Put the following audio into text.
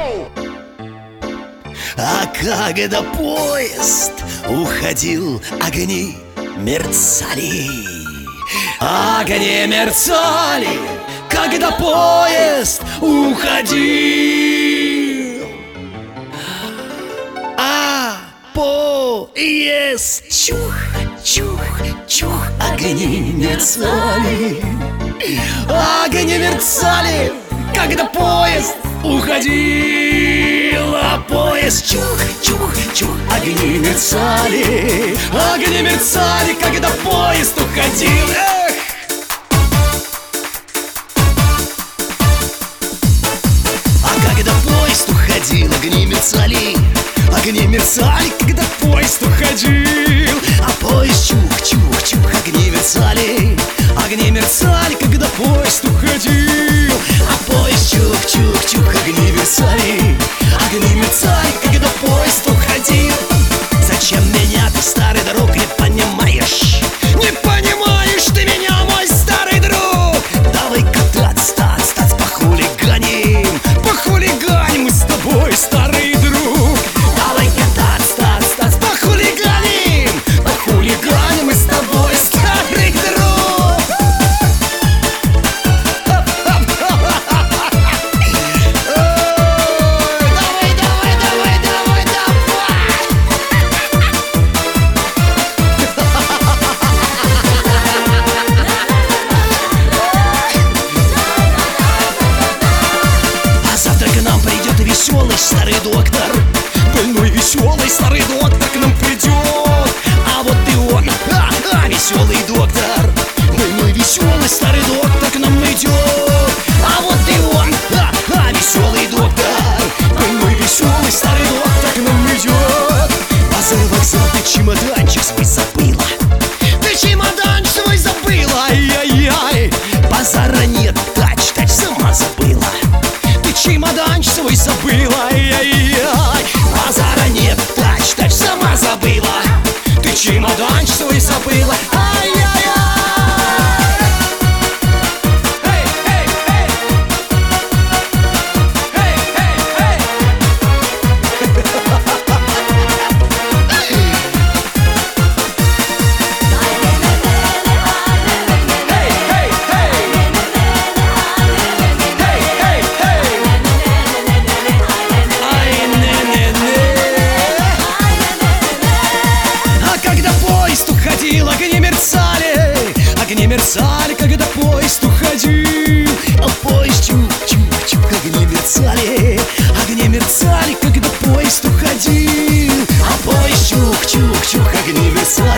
А когда поезд уходил, огни мерцали. Огни мерцали, когда поезд уходил. А поезд чух, чух, чух, огни мерцали. Огни мерцали, когда поезд уходил. А поезд чух, чух, чух, огни мерцали. Огни мерцали, когда поезд уходил. Эх! А когда поезд уходил, огни мерцали. Огни мерцали, когда поезд уходил. А поезд чух, чух, чух, огни мерцали. Огни мерцали, когда поезд уходил. А поезд чух, чух, чух, огни мерцали. Огни мерцали, когда поезд уходил. Зачем меня ты, старый друг, не понимаешь? Не понимаешь ты меня, мой старый друг. Давай кататься, стать похулиганим. Похулиганим мы с тобой, старый друг. Давай кататься, стать похулиганим. Похулиганим мы с тобой, старый друг. Веселый старый доктор, больной веселый старый доктор к нам придет. А вот и он, веселый доктор, больной веселый старый доктор к нам идет. А вот и он, веселый доктор, больной веселый старый доктор к нам идет. Базар, вокзал, ты чемоданчик свой забыла. Ты чемоданчик свой забыла, ай-яй-яй. Базара нет, тач сама забыла. Ты чемоданчик свой забыла, ай-яй-яй. Базара нет, тач сама забыла. Ты чемоданчик свой забыла, ай-яй-яй. Огни мерцали, огни мерцали, когда поезд уходил. А поезд чух-чух-чух, огни мерцали. Огни мерцали, когда поезд уходил. А поезд чух-чух-чух, огни мерцали.